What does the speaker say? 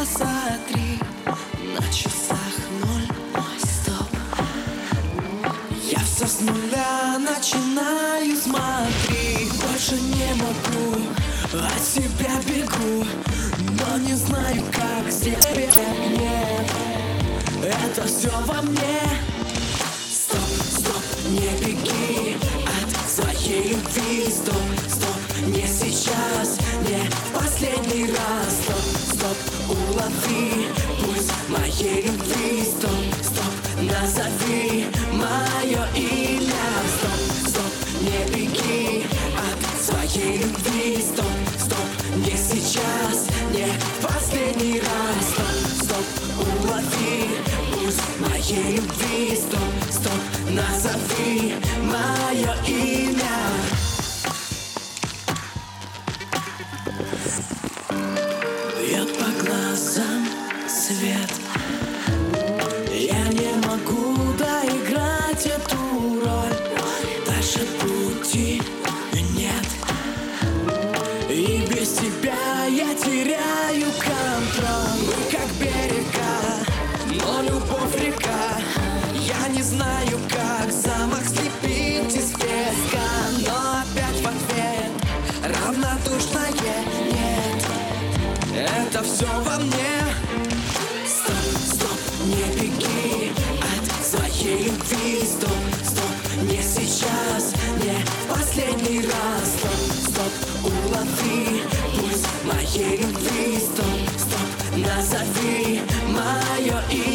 посмотри, на часах 0, стоп. Я все с нуля начинаю, смотри. Больше не могу, от себя бегу, но не знаю, как сделать. Нет, это все во мне. Стоп, стоп, не беги от своей любви. Стоп, стоп, не сейчас, не в последний раз. Стоп, стоп, улови пульс моей любви. Стоп, стоп, назови мое имя. Стоп, стоп, не беги от своей любви. Стоп, стоп, не сейчас, не в последний раз. Стоп, стоп, улови пульс моей любви. Стоп, стоп, назови мое имя. Бьет по глазам свет, я не могу доиграть эту роль. Дальше пути нет, и без тебя я теряю контроль. Мы как берега, но любовь река. Я не знаю, как замок слепить из песка, но опять в ответ равнодушное нет. Это все во мне. Стоп, стоп, не беги от своей любви. Стоп, стоп, не сейчас, не в последний раз. Стоп, стоп, улови пульс моей любви. Стоп, стоп, назови мое имя.